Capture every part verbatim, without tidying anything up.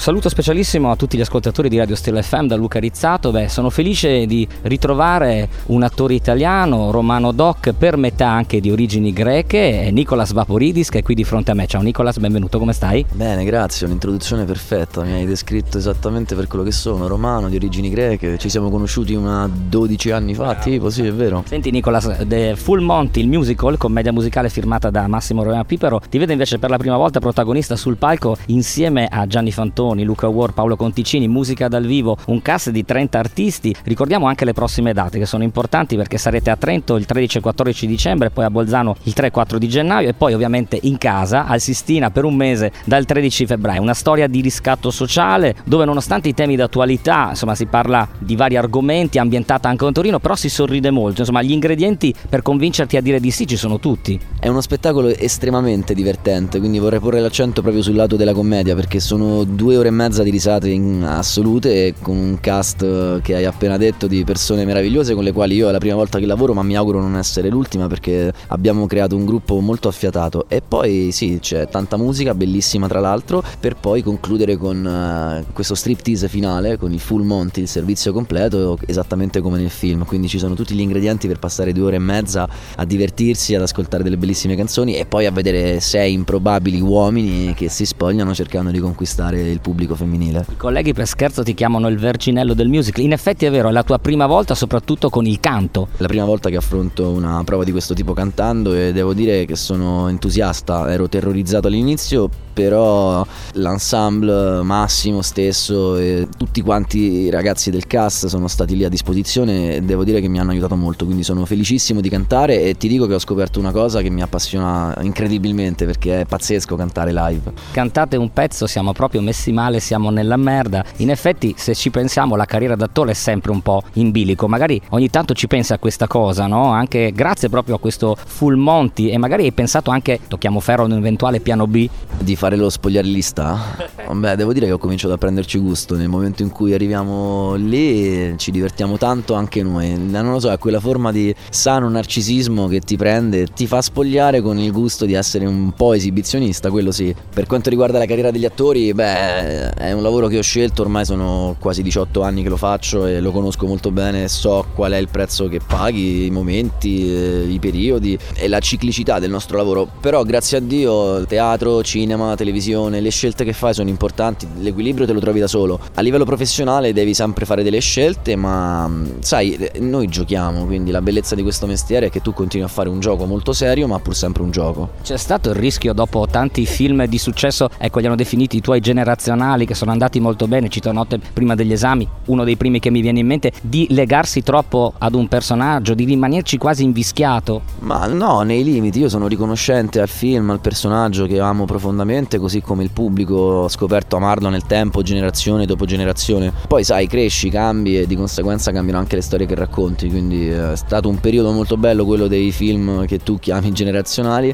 saluto specialissimo a tutti gli ascoltatori di Radio Stella F M da Luca Rizzato. Beh, sono felice di ritrovare un attore italiano, Romano Doc, per metà anche di origini greche, Nicolas Vaporidis, che è qui di fronte a me. Ciao Nicolas, benvenuto, come stai? Bene, grazie, un'introduzione perfetta, mi hai descritto esattamente per quello che sono, romano di origini greche, ci siamo conosciuti una dodici anni fa, tipo, sì, è vero. Senti Nicolas, The Full Monty, il musical, commedia musicale firmata da Massimo Romeo Pipero, ti vede invece per la prima volta protagonista sul palco insieme a Gianni Fantoni, Luca Ward, Paolo Conticini, musica dal vivo, un cast di trenta artisti. Ricordiamo anche le prossime date che sono importanti, perché sarete a Trento il tredici e quattordici dicembre, poi a Bolzano il tre e quattro di gennaio e poi ovviamente in casa al Sistina per un mese dal tredici febbraio. Una storia di riscatto sociale dove, nonostante i temi d'attualità, insomma, si parla di vari argomenti, ambientata anche a Torino, però si sorride molto. Insomma, gli ingredienti per convincerti a dire di sì ci sono tutti. È uno spettacolo estremamente divertente, quindi vorrei porre l'accento proprio sul lato della commedia, perché sono due ore e mezza di risate in assolute e con un cast che hai appena detto di persone meravigliose con le quali io è la prima volta che lavoro, ma mi auguro non essere l'ultima, perché abbiamo creato un gruppo molto affiatato. E poi sì, c'è tanta musica bellissima tra l'altro, per poi concludere con uh, questo striptease finale, con il Full Monty, il servizio completo, esattamente come nel film. Quindi ci sono tutti gli ingredienti per passare due ore e mezza a divertirsi, ad ascoltare delle bellissime canzoni e poi a vedere sei improbabili uomini che si spogliano cercando di conquistare il pubblico femminile. I colleghi per scherzo ti chiamano il vercinello del musical. In effetti è vero, è la tua prima volta soprattutto con il canto. La prima volta che affronto una prova di questo tipo cantando e devo dire che sono entusiasta. Ero terrorizzato all'inizio, però l'ensemble, Massimo stesso e tutti quanti i ragazzi del cast sono stati lì a disposizione e devo dire che mi hanno aiutato molto, quindi sono felicissimo di cantare e ti dico che ho scoperto una cosa che mi appassiona incredibilmente, perché è pazzesco cantare live. Cantate un pezzo, siamo proprio messi male, siamo nella merda. In effetti, se ci pensiamo, la carriera d'attore è sempre un po' in bilico, magari ogni tanto ci pensi a questa cosa, no? Anche grazie proprio a questo Full Monty, e magari hai pensato anche, tocchiamo ferro, ad un eventuale piano B? Di fare lo spogliarellista? Beh, devo dire che ho cominciato a prenderci gusto. Nel momento in cui arriviamo lì ci divertiamo tanto anche noi. Non lo so, è quella forma di sano narcisismo che ti prende, ti fa spogliare con il gusto di essere un po' esibizionista, quello sì. Per quanto riguarda la carriera degli attori, beh, è un lavoro che ho scelto, ormai sono quasi diciotto anni che lo faccio e lo conosco molto bene, so qual è il prezzo che paghi, i momenti, i periodi e la ciclicità del nostro lavoro. Però grazie a Dio teatro, cinema, televisione, le scelte che fai sono importanti, l'equilibrio te lo trovi da solo. A livello professionale devi sempre fare delle scelte, ma sai, noi giochiamo, quindi la bellezza di questo mestiere è che tu continui a fare un gioco molto serio, ma pur sempre un gioco. C'è stato il rischio, dopo tanti film di successo, ecco, li hanno definiti i tuoi generazionali, che sono andati molto bene, cito Notte prima degli esami, uno dei primi che mi viene in mente, di legarsi troppo ad un personaggio, di rimanerci quasi invischiato? Ma no, nei limiti. Io sono riconoscente al film, al personaggio che amo profondamente, così come il pubblico ho scoperto amarlo nel tempo, generazione dopo generazione. Poi sai, cresci, cambi e di conseguenza cambiano anche le storie che racconti, quindi è stato un periodo molto bello quello dei film che tu chiami generazionali,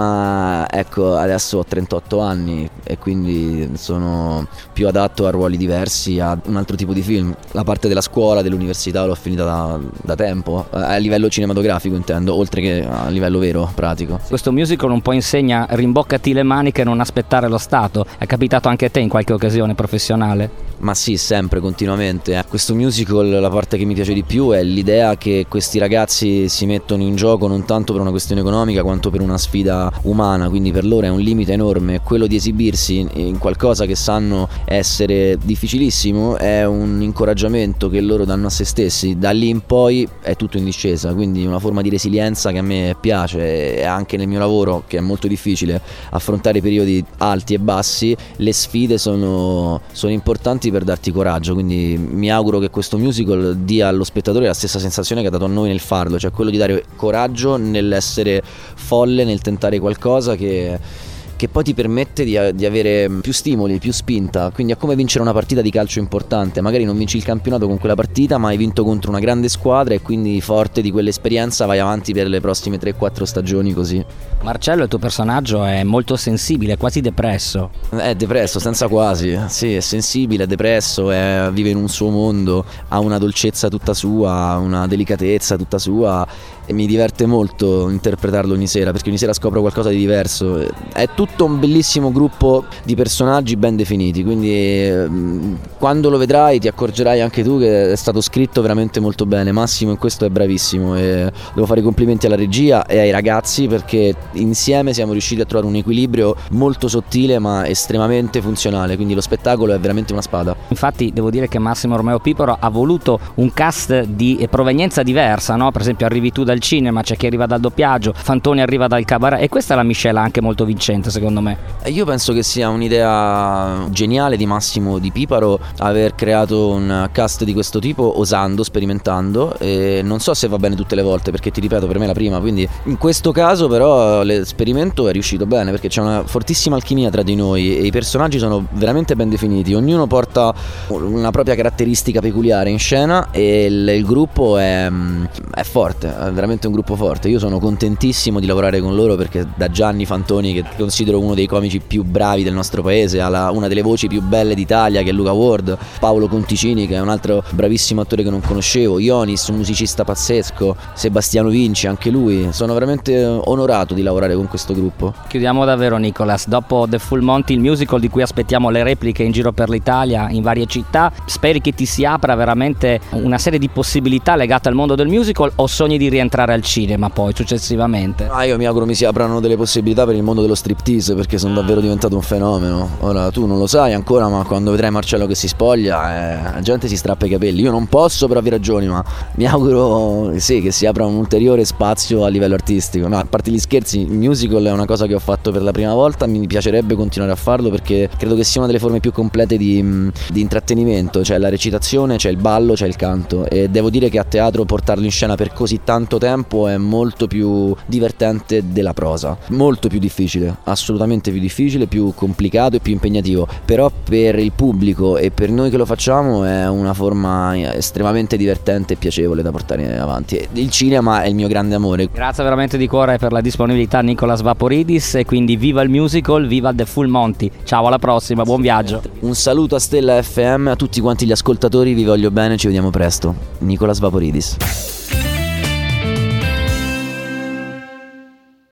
ma ecco, adesso ho trentotto anni e quindi sono più adatto a ruoli diversi, a un altro tipo di film. La parte della scuola, dell'università l'ho finita da, da tempo, a livello cinematografico intendo, oltre che a livello vero, pratico. Questo musical un po' insegna rimboccati le maniche e non aspettare lo Stato. È capitato anche a te in qualche occasione professionale? Ma sì, sempre, continuamente. Questo musical, la parte che mi piace di più è l'idea che questi ragazzi si mettono in gioco non tanto per una questione economica quanto per una sfida umana, quindi per loro è un limite enorme. Quello di esibirsi in qualcosa che sanno essere difficilissimo è un incoraggiamento che loro danno a se stessi. Da lì in poi è tutto in discesa, quindi una forma di resilienza che a me piace, e anche nel mio lavoro, che è molto difficile affrontare periodi alti e bassi, le sfide sono, sono importanti per darti coraggio, quindi mi auguro che questo musical dia allo spettatore la stessa sensazione che ha dato a noi nel farlo, cioè quello di dare coraggio nell'essere folle, nel tentare qualcosa che che poi ti permette di, di avere più stimoli, più spinta. Quindi è come vincere una partita di calcio importante. Magari non vinci il campionato con quella partita, ma hai vinto contro una grande squadra e quindi forte di quell'esperienza vai avanti per le prossime tre quattro stagioni così. Marcello, il tuo personaggio è molto sensibile, quasi depresso. È depresso, senza quasi. Sì, è sensibile, è depresso, è, vive in un suo mondo, ha una dolcezza tutta sua, una delicatezza tutta sua. e mi diverte molto interpretarlo ogni sera, perché ogni sera scopro qualcosa di diverso. È tutto un bellissimo gruppo di personaggi ben definiti, quindi eh, quando lo vedrai ti accorgerai anche tu che è stato scritto veramente molto bene. Massimo in questo è bravissimo e devo fare i complimenti alla regia e ai ragazzi, perché insieme siamo riusciti a trovare un equilibrio molto sottile ma estremamente funzionale, quindi lo spettacolo è veramente una spada. Infatti devo dire che Massimo Romeo Piparo ha voluto un cast di provenienza diversa, no? Per esempio arrivi tu dal cinema, c'è chi arriva dal doppiaggio, Fantoni arriva dal cabaret, e questa è la miscela anche molto vincente secondo me. Io penso che sia un'idea geniale di Massimo Di Piparo aver creato un cast di questo tipo, osando, sperimentando, e non so se va bene tutte le volte, perché ti ripeto, per me è la prima, quindi in questo caso però l'esperimento è riuscito bene, perché c'è una fortissima alchimia tra di noi e i personaggi sono veramente ben definiti, ognuno porta una propria caratteristica peculiare in scena e il, il gruppo è, è forte, è veramente un gruppo forte. Io sono contentissimo di lavorare con loro, perché da Gianni Fantoni, che considero uno dei comici più bravi del nostro paese, alla una delle voci più belle d'Italia che è Luca Ward, Paolo Conticini che è un altro bravissimo attore che non conoscevo, Ionis, un musicista pazzesco, Sebastiano Vinci, anche lui. Sono veramente onorato di lavorare con questo gruppo. Chiudiamo davvero, Nicolas, dopo The Full Monty, il musical di cui aspettiamo le repliche in giro per l'Italia, in varie città, speri che ti si apra veramente una serie di possibilità legate al mondo del musical, o sogni di rientrare al cinema poi successivamente? Ah, io mi auguro mi si aprano delle possibilità per il mondo dello striptease, perché sono davvero diventato un fenomeno. Ora tu non lo sai ancora, ma quando vedrai Marcello che si spoglia, eh, la gente si strappa i capelli. Io non posso per ovvie ragioni, ma mi auguro sì, che si apra un ulteriore spazio a livello artistico. No, a parte gli scherzi, il musical è una cosa che ho fatto per la prima volta, mi piacerebbe continuare a farlo, perché credo che sia una delle forme più complete di, di intrattenimento. C'è la recitazione, c'è il ballo, c'è il canto, e devo dire che a teatro portarlo in scena per così tanto tempo è molto più divertente della prosa, molto più difficile, assolutamente più difficile, più complicato e più impegnativo, però per il pubblico e per noi che lo facciamo è una forma estremamente divertente e piacevole da portare avanti. Il cinema è il mio grande amore. Grazie veramente di cuore per la disponibilità, Nicolas Vaporidis, e quindi viva il musical, viva The Full Monty. Ciao, alla prossima, buon viaggio. Un saluto a Stella F M, a tutti quanti gli ascoltatori, vi voglio bene, ci vediamo presto. Nicolas Vaporidis.